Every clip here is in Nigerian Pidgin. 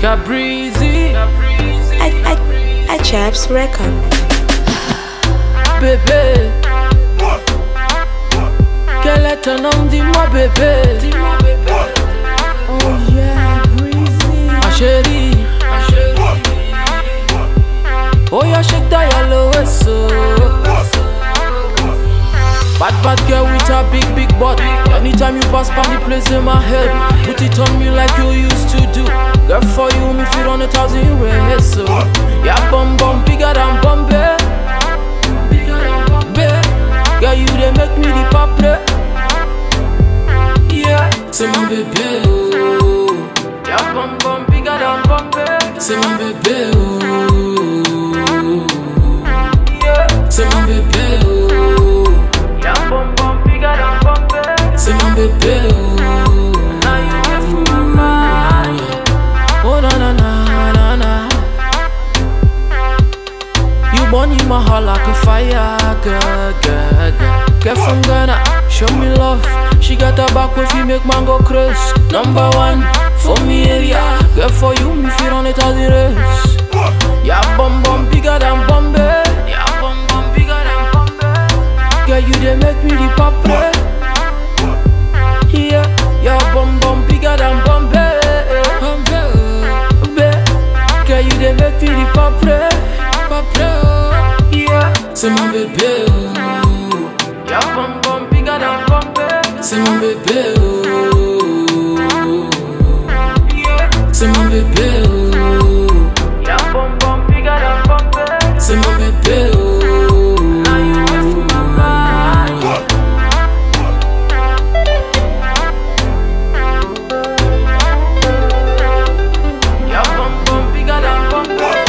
Gabrizi, I Chaps record. Bébé, quel est ton nom, dis-moi bébé. Oh yeah, Breezy, ma chérie. Oh yeah, shake that yellow so. Bad girl with a big butt. Anytime you pass by the place in my head, put it on me like you used to do. Girl, for you, me feel on 1,000 ways, so yeah, bum bigger than Bombay. Girl, you they make me the popular. Yeah, c'est mon bébé, oh. Yeah, bum bigger than Bombay. C'est mon bébé, oh. Yeah, c'est mon bébé, oh. Yeah, bum bigger than Bombay. C'est mon bébé, oh. Now you wait for my mind. Oh na na na na. You burn in my heart like a fire, girl from Ghana, show me love. She got her back when she make man go crazy. Number one for me area. Girl for you, me feel on 1,000 race. Yeah, bum bigger than Bombay. Yeah, bum bigger than Bombay. Girl, you they make me the popular. Yeah, yeah, bum bigger than Bombay. Girl, you they make me the popular. Yeah, c'est mon bébé, oh. Yeah, bum bigger than Bombay. C'est mon bébé, oh. Yeah, c'est mon bébé, oh. Yeah, bum bigger than Bombay. C'est mon bébé, oh. Now you wait for my mind. Yeah, bum bigger than Bombay.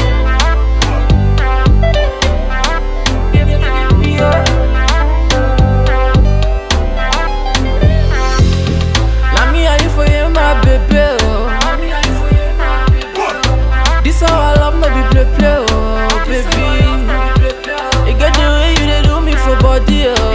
This how I love, no be play, oh baby. You get the way you dey do me for body, oh.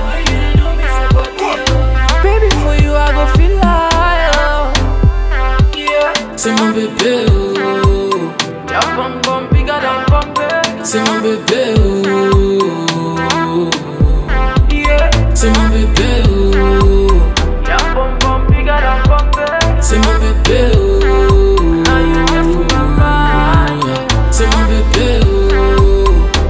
Baby, for you I go feel like, oh. Yeah, c'est mon bébé, oh. Yeah, bum bigger than Bombay. C'est mon bébé, oh. Yeah, c'est mon bébé, oh. Yeah, bum bigger than Bombay. C'est mon bébé, oh. C'est mon bébé, oh.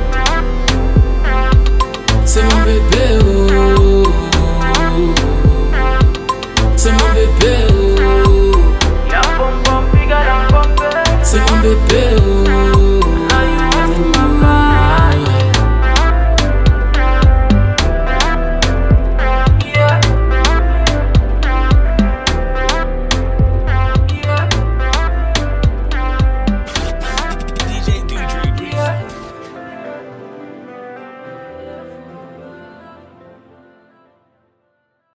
C'est mon bébé, oh. C'est mon bébé.